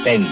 Suspense.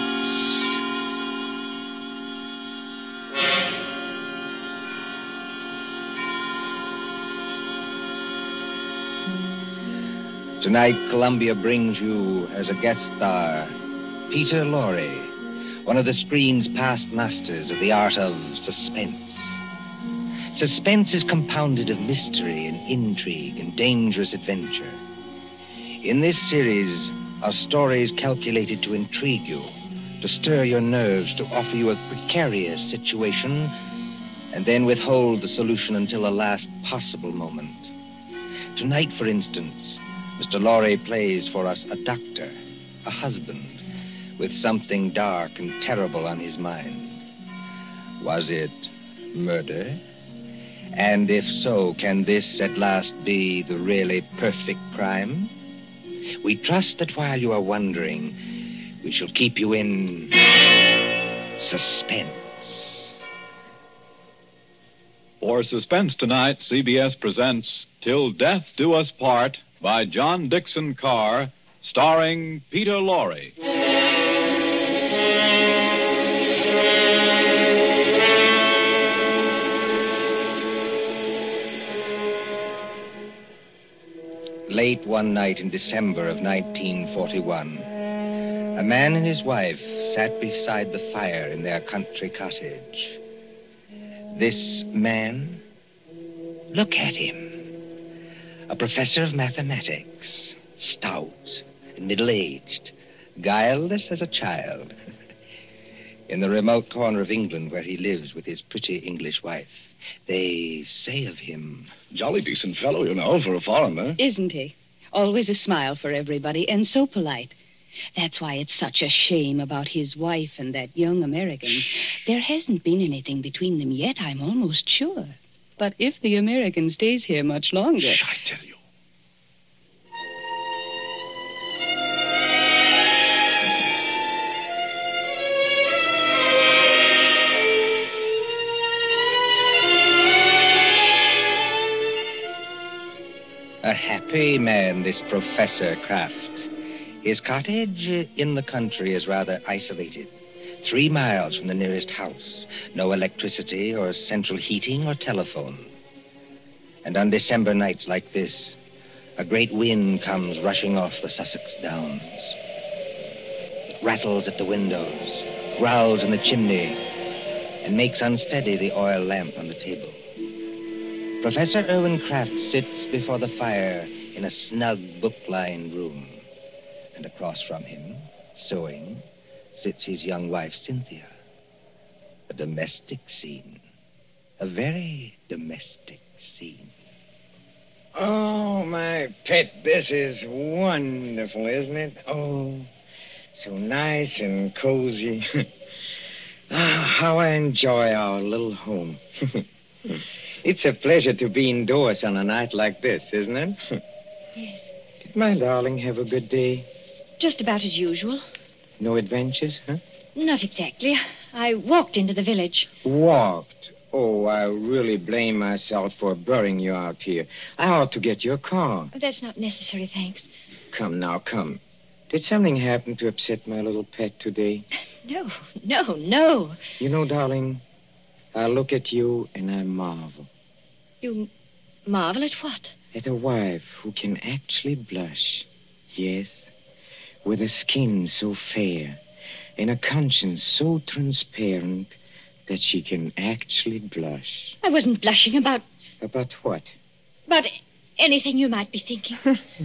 Tonight, Columbia brings you, as a guest star, Peter Lorre, one of the screen's past masters of the art of suspense. Suspense is compounded of mystery and intrigue and dangerous adventure. In this series are stories calculated to intrigue you, to stir your nerves, to offer you a precarious situation, and then withhold the solution until the last possible moment. Tonight, for instance, Mr. Lorre plays for us a doctor, a husband, with something dark and terrible on his mind. Was it murder? And if so, can this at last be the really perfect crime? We trust that while you are wondering, we shall keep you in suspense. For Suspense tonight, CBS presents Till Death Do Us Part by John Dixon Carr, starring Peter Lorre. Late one night in December of 1941, a man and his wife sat beside the fire in their country cottage. This man, look at him. A professor of mathematics, stout and middle-aged, guileless as a child. In the remote corner of England where he lives with his pretty English wife, they say of him... Jolly decent fellow, you know, for a foreigner. Isn't he? Always a smile for everybody, and so polite. That's why it's such a shame about his wife and that young American. There hasn't been anything between them yet, I'm almost sure. But if the American stays here much longer... Shh, I tell you. A happy man, this Professor Kraft. His cottage in the country is rather isolated. 3 miles from the nearest house. No electricity or central heating or telephone. And on December nights like this, a great wind comes rushing off the Sussex Downs. It rattles at the windows, growls in the chimney, and makes unsteady the oil lamp on the table. Professor Irwin Kraft sits before the fire in a snug, book-lined room. And across from him, sewing, sits his young wife, Cynthia. A domestic scene. A very domestic scene. Oh, my pet, this is wonderful, isn't it? Oh, so nice and cozy. How I enjoy our little home. It's a pleasure to be indoors on a night like this, isn't it? Yes. Did my darling have a good day? Just about as usual. No adventures, huh? Not exactly. I walked into the village. Walked? Oh, I really blame myself for burying you out here. I ought to get your car. That's not necessary, thanks. Come now, come. Did something happen to upset my little pet today? No. You know, darling, I look at you and I marvel. You marvel at what? At a wife who can actually blush. Yes, with a skin so fair and a conscience so transparent that she can actually blush. I wasn't blushing about... About what? About anything you might be thinking.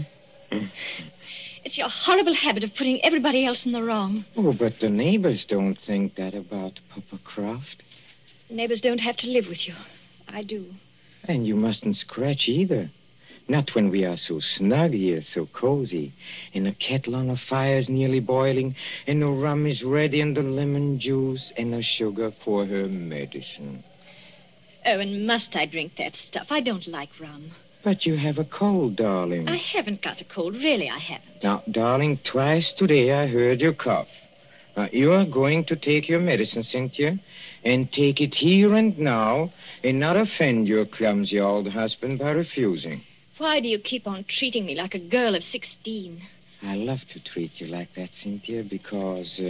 It's your horrible habit of putting everybody else in the wrong. Oh, but the neighbors don't think that about Papa Croft. Neighbors don't have to live with you. I do. And you mustn't scratch either. Not when we are so snug here, so cozy, and the kettle on the fire is nearly boiling, and the rum is ready, and the lemon juice, and the sugar for her medicine. Oh, and must I drink that stuff? I don't like rum. But you have a cold, darling. I haven't got a cold. Really, I haven't. Now, darling, twice today I heard you cough. Now, you are going to take your medicine, Cynthia, and take it here and now, and not offend your clumsy old husband by refusing. Why do you keep on treating me like a girl of 16? I love to treat you like that, Cynthia, because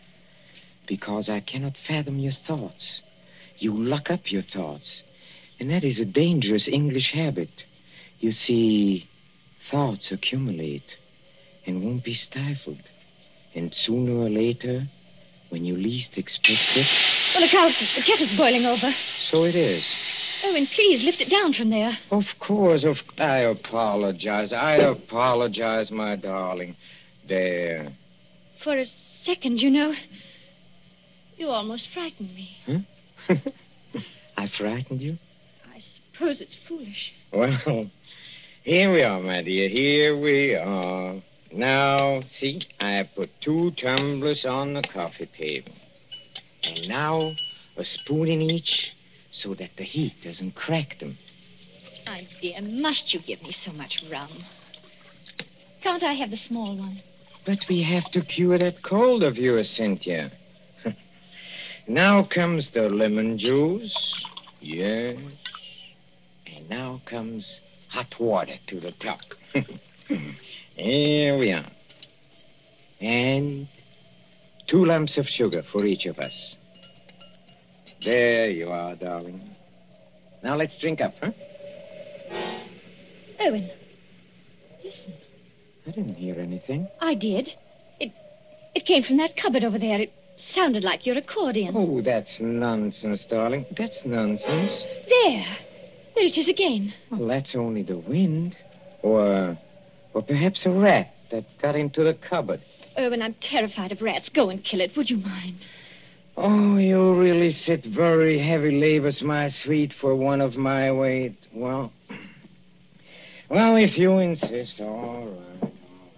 I cannot fathom your thoughts. You lock up your thoughts, and that is a dangerous English habit. You see, thoughts accumulate and won't be stifled. And sooner or later, when you least expect it... Well, look out. The kettle's boiling over. So it is. Owen, please lift it down from there. Of course. I apologize. My darling. There. For a second, you know, you almost frightened me. Huh? I frightened you? I suppose it's foolish. Well, here we are, my dear. Here we are. Now, see, I put 2 tumblers on the coffee table. And now, a spoon in each so that the heat doesn't crack them. My dear, must you give me so much rum? Can't I have the small one? But we have to cure that cold of yours, Cynthia. Now comes the lemon juice. Yes. And now comes hot water to the top. Here we are. And 2 lumps of sugar for each of us. There you are, darling. Now let's drink up, huh? Owen, listen. I didn't hear anything. I did. It came from that cupboard over there. It sounded like your accordion. Oh, that's nonsense, darling. That's nonsense. There it is again. Well, that's only the wind. Or perhaps a rat that got into the cupboard. Owen, I'm terrified of rats. Go and kill it, would you mind? Oh, you really sit very heavy labors, my sweet, for one of my weight. Well, if you insist, all right.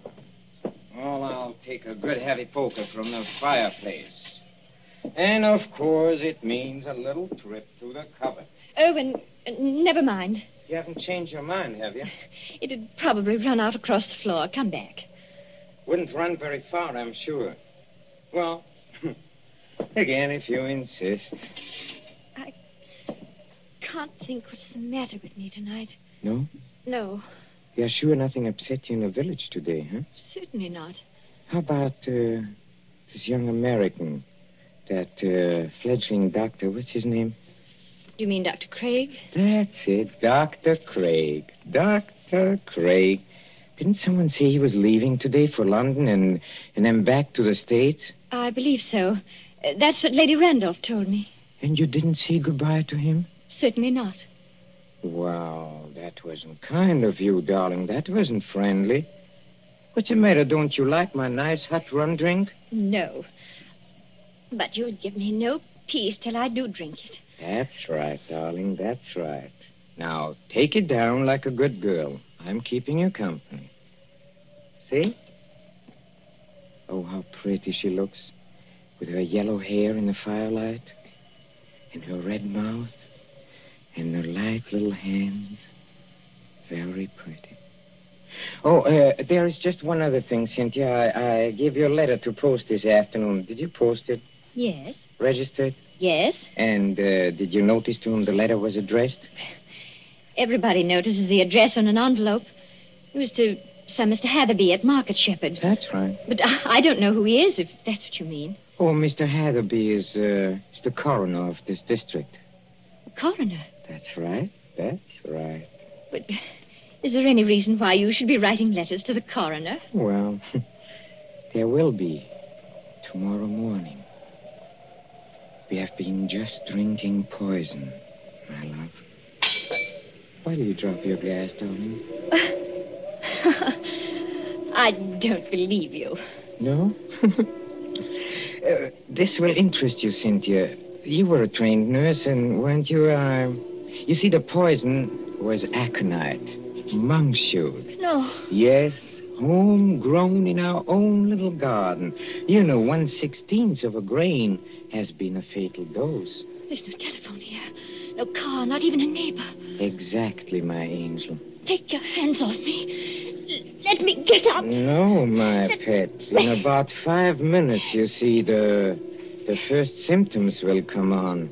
Well, I'll take a good heavy poker from the fireplace. And, of course, it means a little trip to the cupboard. Owen, never mind. You haven't changed your mind, have you? It'd probably run out across the floor. Come back. Wouldn't run very far, I'm sure. Well, again, if you insist. I can't think what's the matter with me tonight. No? No, You're sure nothing upset you in the village today, huh? certainly not. How about this young American, that fledgling doctor? What's his name? You mean Dr. Craig? That's it, Dr. Craig. Dr. Craig. Didn't someone say he was leaving today for London and then back to the States? I believe so. That's what Lady Randolph told me. And you didn't say goodbye to him? Certainly not. Wow, that wasn't kind of you, darling. That wasn't friendly. What's the matter? Don't you like my nice hot rum drink? No. But you'd give me no peace till I do drink it. That's right, darling. That's right. Now, take it down like a good girl. I'm keeping you company. See? Oh, how pretty she looks. With her yellow hair in the firelight. And her red mouth. And her light little hands. Very pretty. Oh, there is just one other thing, Cynthia. I gave you a letter to post this afternoon. Did you post it? Yes. Registered? Yes. And did you notice to whom the letter was addressed? Everybody notices the address on an envelope. It was to some Mr. Hatherby at Market Shepherd. That's right. But I don't know who he is, if that's what you mean. Oh, Mr. Hatherby is the coroner of this district. The coroner? That's right. That's right. But is there any reason why you should be writing letters to the coroner? Well, there will be tomorrow morning. We have been just drinking poison, my love. Why do you drop your glass, darling? I don't believe you. No? This will interest you, Cynthia. You were a trained nurse, and weren't you, You see, the poison was aconite, monkshood. No. Yes, homegrown in our own little garden. You know, 1/16 of a grain has been a fatal dose. There's no telephone here. No car, not even a neighbor. Exactly, my angel. Take your hands off me. Let me get up. No, my pet. In about 5 minutes, you see, the first symptoms will come on.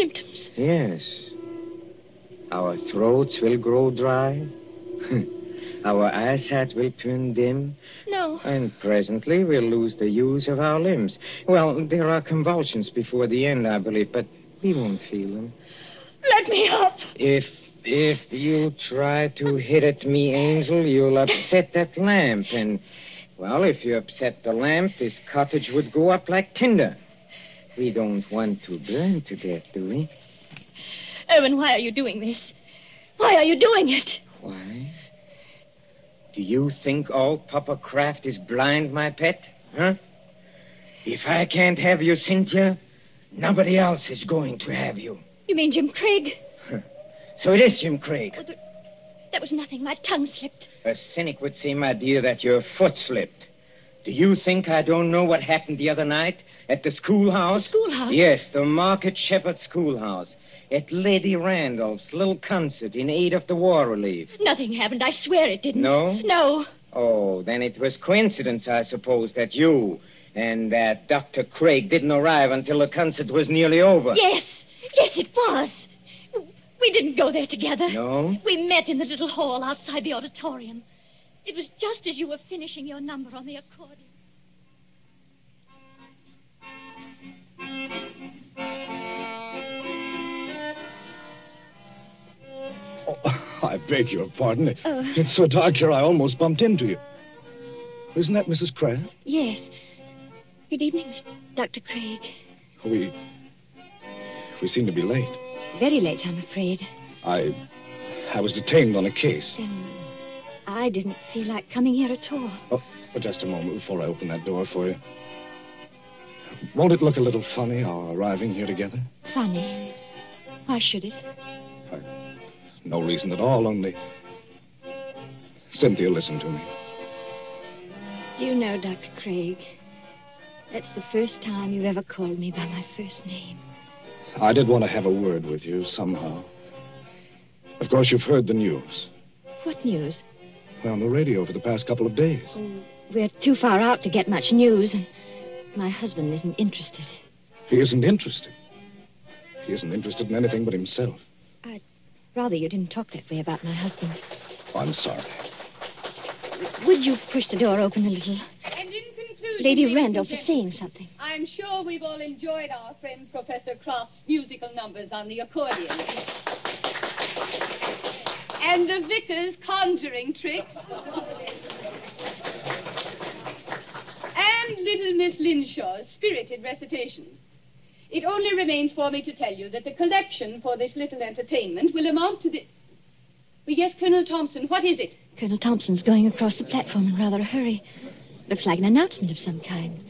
Symptoms? Yes. Our throats will grow dry. Our eyesight will turn dim, No. and presently we'll lose the use of our limbs. Well, there are convulsions before the end, I believe, but we won't feel them. Let me up. If you try to hit at me, Angel, you'll upset that lamp. And, well, if you upset the lamp, this cottage would go up like tinder. We don't want to burn to death, do we? Owen, why are you doing this? Why are you doing it? Why? Do you think all Papa Kraft is blind, my pet? Huh? If I can't have you, Cynthia, nobody else is going to have you. You mean Jim Craig? So it is Jim Craig. Oh, that was nothing. My tongue slipped. A cynic would say, my dear, that your foot slipped. Do you think I don't know what happened the other night at the schoolhouse? The schoolhouse? Yes, the Market Shepherd Schoolhouse. At Lady Randolph's little concert in aid of the war relief. Nothing happened. I swear it didn't. No? No. Oh, then it was coincidence, I suppose, that you and that Dr. Craig didn't arrive until the concert was nearly over. Yes. Yes, it was. We didn't go there together. No? We met in the little hall outside the auditorium. It was just as you were finishing your number on the accordion. Oh, I beg your pardon. It's so dark here, I almost bumped into you. Isn't that Mrs. Kraft? Yes. Good evening, Dr. Craig. We seem to be late. Very late, I'm afraid. I was detained on a case. I didn't feel like coming here at all. Oh, but just a moment before I open that door for you. Won't it look a little funny, our arriving here together? Funny? Why should it? No reason at all, only... Cynthia, listen to me. Do you know, Dr. Craig, that's the first time you've ever called me by my first name. I did want to have a word with you somehow. Of course, you've heard the news. What news? Well, on the radio for the past couple of days. Oh, we're too far out to get much news, and my husband isn't interested. He isn't interested. He isn't interested in anything but himself. I'd rather you didn't talk that way about my husband. Oh, I'm sorry. Would you push the door open a little? And in conclusion, Lady Randolph is saying something. I'm sure we've all enjoyed our friend Professor Kraft's musical numbers on the accordion. And the vicar's conjuring tricks. And little Miss Linshaw's spirited recitations. It only remains for me to tell you that the collection for this little entertainment will amount to the... Well, yes, Colonel Thompson, what is it? Colonel Thompson's going across the platform in rather a hurry. Looks like an announcement of some kind.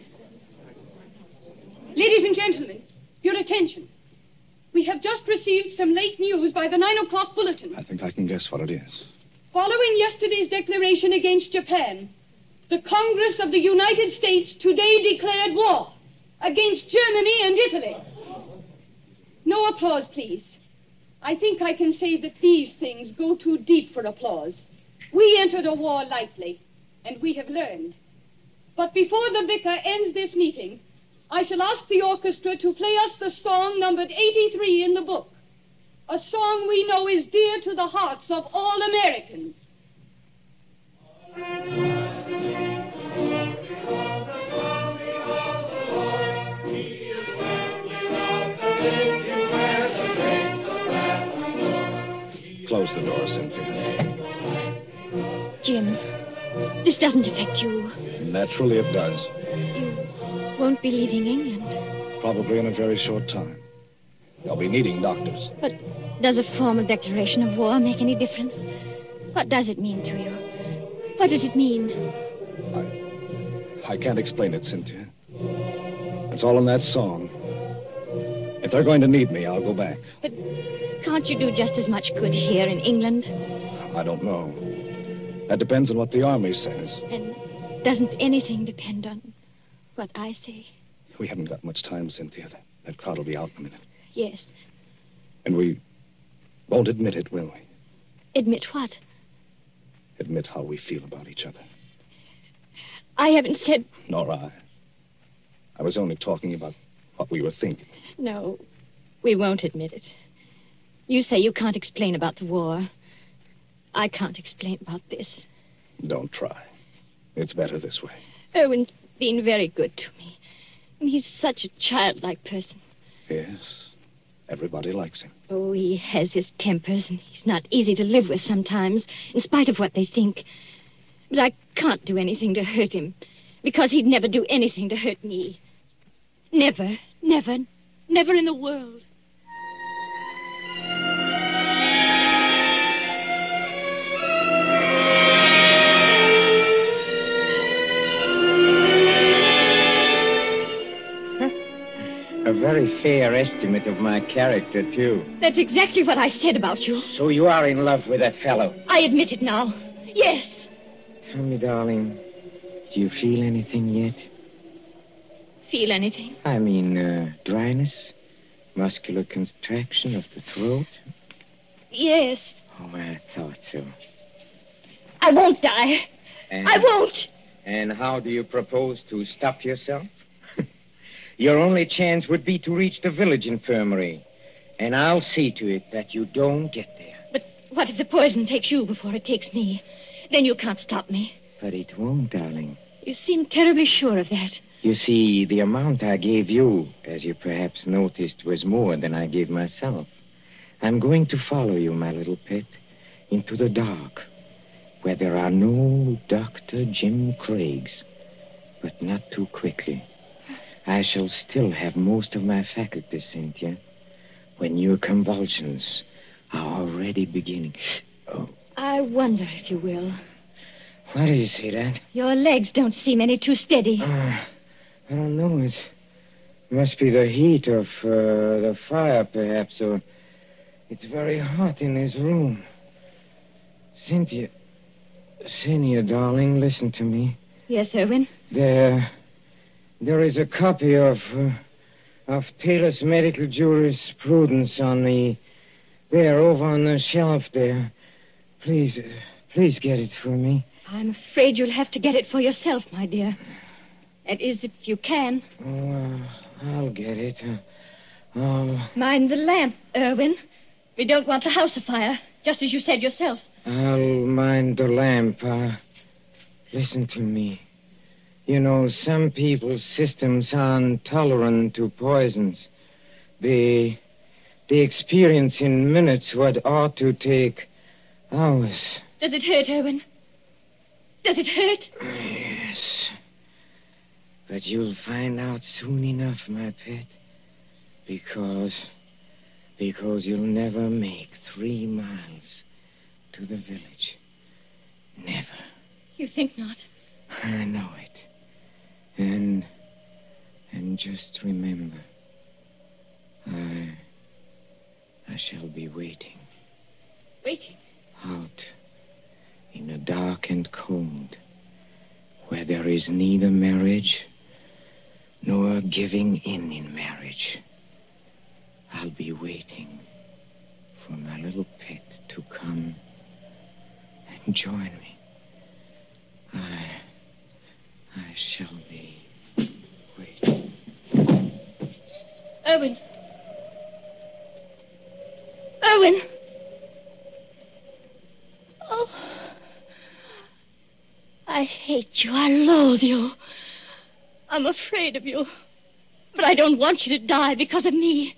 Ladies and gentlemen, your attention. We have just received some late news by the 9:00 bulletin. I think I can guess what it is. Following yesterday's declaration against Japan, the Congress of the United States today declared war against Germany and Italy. No applause, please. I think I can say that these things go too deep for applause. We entered a war lightly, and we have learned. But before the vicar ends this meeting, I shall ask the orchestra to play us the song numbered 83 in the book. A song we know is dear to the hearts of all Americans. Close the door, Cynthia. Jim, this doesn't affect you. Naturally it does. You won't be leaving England. Probably in a very short time. They'll be needing doctors. But does a formal declaration of war make any difference? What does it mean to you? What does it mean? I can't explain it, Cynthia. It's all in that song. If they're going to need me, I'll go back. But can't you do just as much good here in England? I don't know. That depends on what the army says. And doesn't anything depend on what I say? We haven't got much time, Cynthia. That crowd will be out in a minute. Yes. And we won't admit it, will we? Admit what? Admit how we feel about each other. I haven't said... Nor I. I was only talking about what we were thinking. No, we won't admit it. You say you can't explain about the war. I can't explain about this. Don't try. It's better this way. Irwin's been very good to me. And he's such a childlike person. Yes. Everybody likes him. Oh, he has his tempers, and he's not easy to live with sometimes, in spite of what they think. But I can't do anything to hurt him, because he'd never do anything to hurt me. Never, never, never in the world. A very fair estimate of my character, too. That's exactly what I said about you. So you are in love with that fellow? I admit it now. Yes. Tell me, darling, do you feel anything yet? Feel anything? I mean, dryness? Muscular contraction of the throat? Yes. Oh, I thought so. I won't die. I won't. And how do you propose to stop yourself? Your only chance would be to reach the village infirmary. And I'll see to it that you don't get there. But what if the poison takes you before it takes me? Then you can't stop me. But it won't, darling. You seem terribly sure of that. You see, the amount I gave you, as you perhaps noticed, was more than I gave myself. I'm going to follow you, my little pet, into the dark, where there are no Dr. Jim Craigs, but not too quickly. I shall still have most of my faculties, Cynthia, when your convulsions are already beginning. Oh. I wonder if you will. Why do you say that? Your legs don't seem any too steady. I don't know. It must be the heat of the fire, perhaps, or it's very hot in this room. Cynthia, darling, listen to me. Yes, Irwin? There is a copy of Taylor's Medical Jurisprudence over on the shelf there. Please get it for me. I'm afraid you'll have to get it for yourself, my dear. That is, if you can. Oh, I'll get it. Mind the lamp, Irwin. We don't want the house afire, just as you said yourself. I'll mind the lamp. Listen to me. You know, some people's systems are intolerant to poisons. They experience in minutes what ought to take hours. Does it hurt, Irwin? Does it hurt? Yes. But you'll find out soon enough, my pet. Because you'll never make 3 miles to the village. Never. You think not? I know it. And just remember, I shall be waiting. Waiting? Out in the dark and cold, where there is neither marriage nor giving in marriage. I'll be waiting for my little pet to come and join me. I shall be waiting. Irwin! Irwin! Oh, I hate you. I loathe you. I'm afraid of you. But I don't want you to die because of me.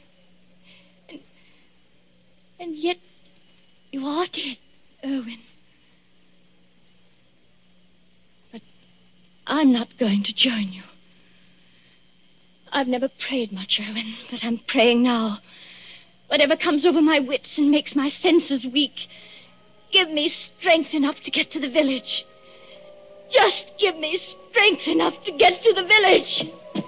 And yet, you are dead, Irwin. But I'm not going to join you. I've never prayed much, Irwin, but I'm praying now. Whatever comes over my wits and makes my senses weak, give me strength enough to get to the village. Just give me strength enough to get to the village.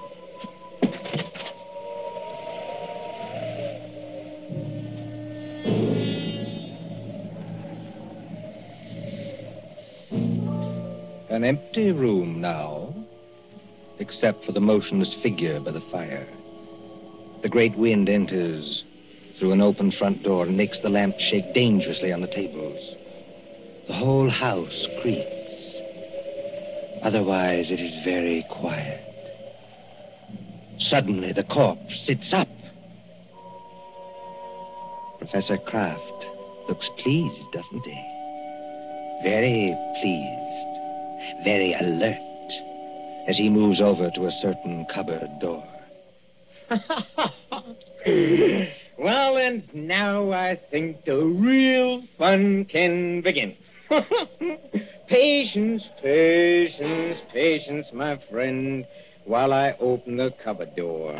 An empty room now, except for the motionless figure by the fire. The great wind enters through an open front door and makes the lamp shake dangerously on the tables. The whole house creaks. Otherwise, it is very quiet. Suddenly, the corpse sits up. Professor Kraft looks pleased, doesn't he? very pleased, very alert, as he moves over to a certain cupboard door. Well, and now I think the real fun can begin. Patience, patience, patience, my friend, while I open the cupboard door.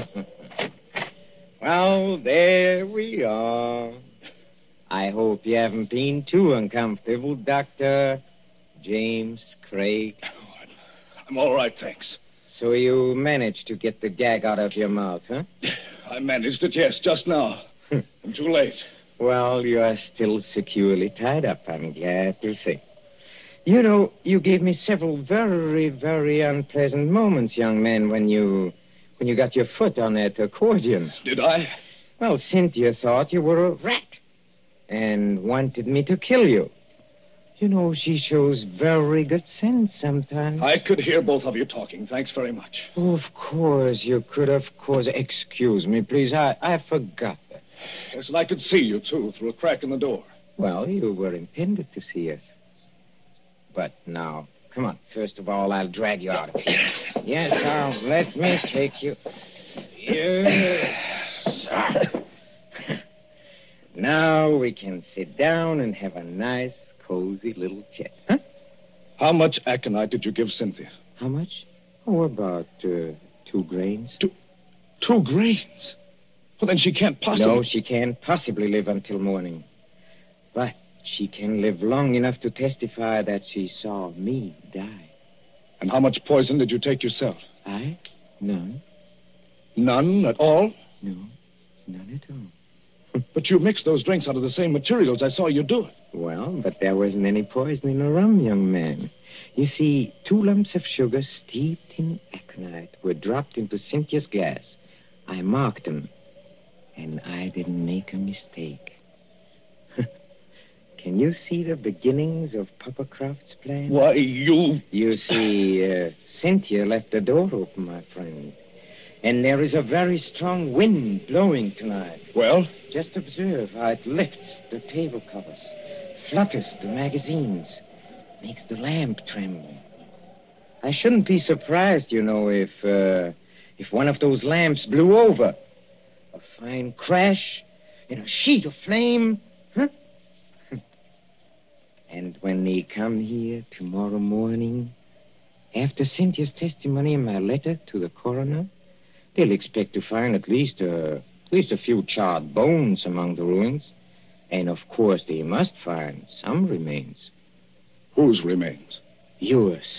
Well, there we are. I hope you haven't been too uncomfortable, Dr. James Craig. I'm all right, thanks. So you managed to get the gag out of your mouth, huh? I managed it, yes, just now. I'm too late. Well, you are still securely tied up, I'm glad to say. You know, you gave me several very, very unpleasant moments, young man, when you got your foot on that accordion. Did I? Well, Cynthia thought you were a rat and wanted me to kill you. You know, she shows very good sense sometimes. I could hear both of you talking. Thanks very much. Oh, of course, you could, of course. Excuse me, please. I forgot that. Yes, and I could see you, too, through a crack in the door. Well, you were intended to see us. But now, come on. First of all, I'll drag you out of here. Yes, let me take you. Yes. Now we can sit down and have a nice, cozy little chat. Huh? How much aconite did you give Cynthia? How much? Oh, about 2 grains. 2 grains? Well, then she can't possibly... No, she can't possibly live until morning. But she can live long enough to testify that she saw me die. And how much poison did you take yourself? I? None. None at all? No, none at all. But you mixed those drinks out of the same materials. I saw you do it. Well, but there wasn't any poison in the rum, young man. You see, 2 lumps of sugar steeped in aconite were dropped into Cynthia's glass. I marked them, and I didn't make a mistake. Can you see the beginnings of Papa Croft's plan? Why, you... You see, Cynthia left the door open, my friend. And there is a very strong wind blowing tonight. Well? Just observe how it lifts the table covers, flutters the magazines, makes the lamp tremble. I shouldn't be surprised, you know, if one of those lamps blew over. A fine crash in a sheet of flame. Huh? And when they come here tomorrow morning, after Cynthia's testimony and my letter to the coroner, they'll expect to find at least a few charred bones among the ruins. And, of course, they must find some remains. Whose remains? Yours.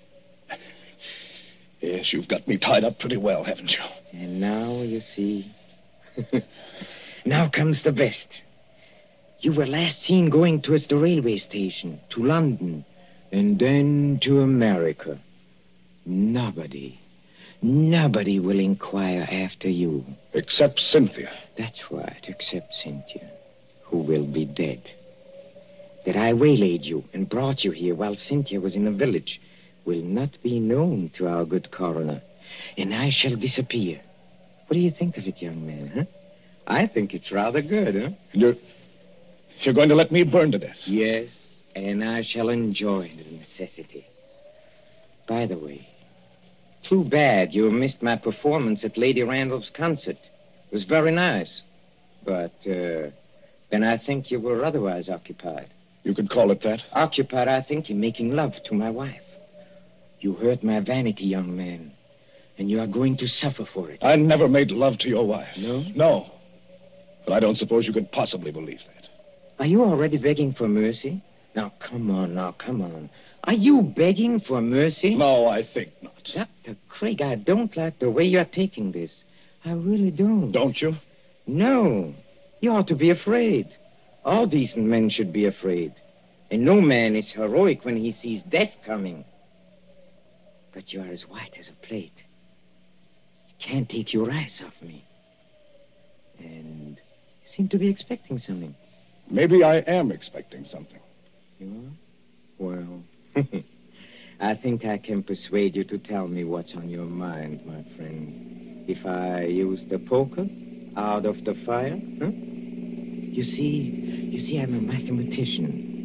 Yes, you've got me tied up pretty well, haven't you? And now, you see... Now comes the best. You were last seen going towards the railway station, to London, and then to America. Nobody will inquire after you. Except Cynthia. That's right, except Cynthia, who will be dead. That I waylaid you and brought you here while Cynthia was in the village will not be known to our good coroner, and I shall disappear. What do you think of it, young man, huh? I think it's rather good, huh? You're going to let me burn to death? Yes, and I shall enjoy the necessity. By the way, too bad you missed my performance at Lady Randall's concert. It was very nice. But, then I think you were otherwise occupied. You could call it that? Occupied, I think, in making love to my wife. You hurt my vanity, young man, and you are going to suffer for it. I never made love to your wife. No? No. But I don't suppose you could possibly believe that. Are you already begging for mercy? Now, come on. Are you begging for mercy? No, I think not. Dr. Craig, I don't like the way you're taking this. I really don't. Don't you? No. You ought to be afraid. All decent men should be afraid. And no man is heroic when he sees death coming. But you're as white as a plate. You can't take your eyes off me. And you seem to be expecting something. Maybe I am expecting something. You are? Well, I think I can persuade you to tell me what's on your mind, my friend. If I use the poker out of the fire, huh? You see, I'm a mathematician.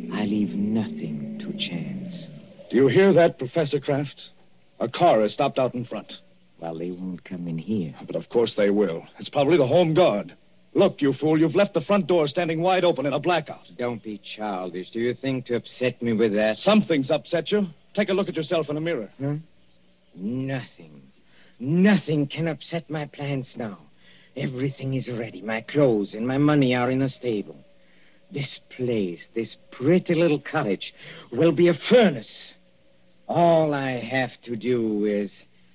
I leave nothing to chance. Do you hear that, Professor Kraft? A car has stopped out in front. Well, they won't come in here. But of course they will. It's probably the Home Guard. Look, you fool, you've left the front door standing wide open in a blackout. Don't be childish. Do you think to upset me with that? Something's upset you. Take a look at yourself in a mirror. Huh? Nothing. Nothing can upset my plans now. Everything is ready. My clothes and my money are in a stable. This place, this pretty little cottage, will be a furnace. All I have to do is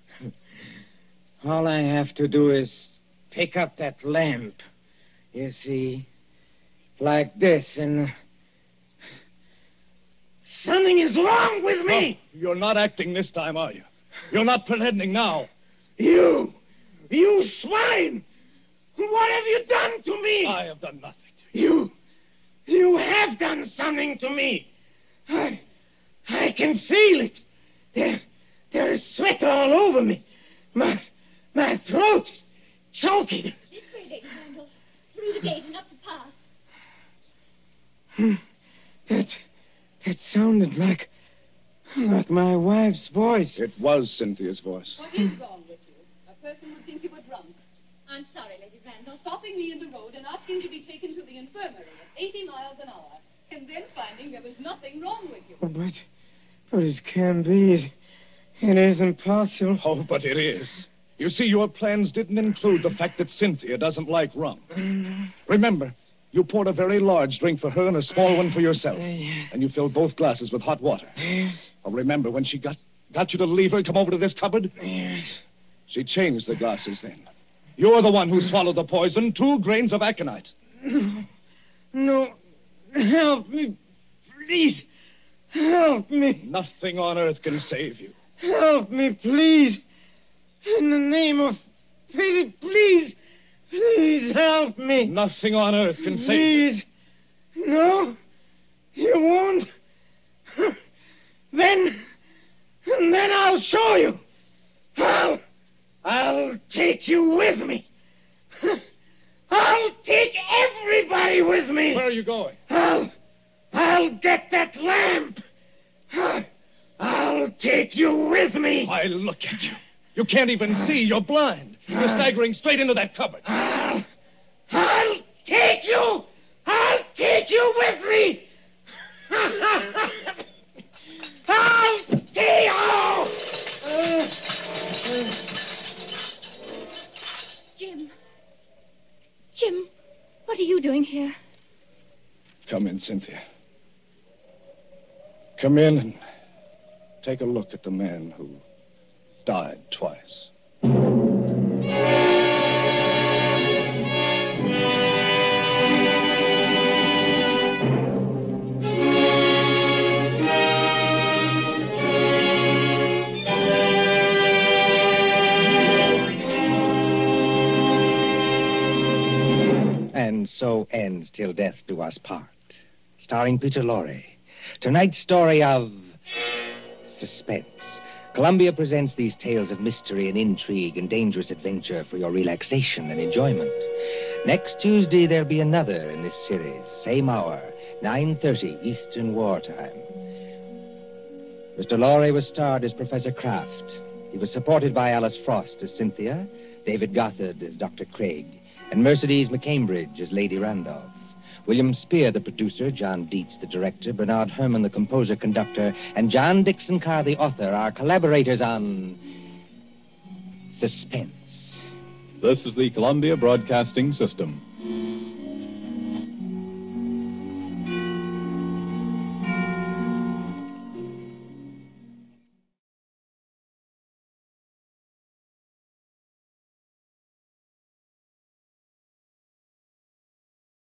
pick up that lamp. You see, like this, and something is wrong with me. Oh, you're not acting this time, are you? You're not pretending now. You swine! What have you done to me? I have done nothing to you. You have done something to me. I can feel it. There is sweat all over me. My throat is choking. This way, Lady Randall. Through the gate and up the path. That sounded like my wife's voice. It was Cynthia's voice. What is wrong with you? A person would think you were drunk. I'm sorry, Lady Randall. Stopping me in the road and asking to be taken to the infirmary at 80 miles an hour, and then finding there was nothing wrong with you. But it can't be. It isn't possible. Oh, but it is. You see, your plans didn't include the fact that Cynthia doesn't like rum. Remember, you poured a very large drink for her and a small one for yourself. And you filled both glasses with hot water. Oh, remember when she got you to leave her and come over to this cupboard? Yes. She changed the glasses then. You're the one who swallowed the poison, 2 grains of aconite. No. Help me. Please. Help me. Nothing on earth can save you. Help me, please. In the name of pity, please. Please help me. Nothing on earth can save you. Please. No. You won't. Then I'll show you. I'll take you with me. I'll take everybody with me. Where are you going? I'll get that lamp. I'll take you with me. Why, look at you. You can't even see. You're blind. You're staggering straight into that cupboard. I'll take you. I'll take you with me. I'll take you. Jim, what are you doing here? Come in, Cynthia. Come in and take a look at the man who died twice. And so ends Till Death Do Us Part, starring Peter Lorre. Tonight's story of suspense. Columbia presents these tales of mystery and intrigue and dangerous adventure for your relaxation and enjoyment. Next Tuesday, there'll be another in this series. Same hour, 9:30 Eastern Wartime. Mr. Lorre was starred as Professor Kraft. He was supported by Alice Frost as Cynthia, David Gothard as Dr. Craig, and Mercedes McCambridge as Lady Randolph. William Spear, the producer, John Dietz, the director, Bernard Herrmann, the composer-conductor, and John Dixon Carr, the author, are collaborators on Suspense. This is the Columbia Broadcasting System.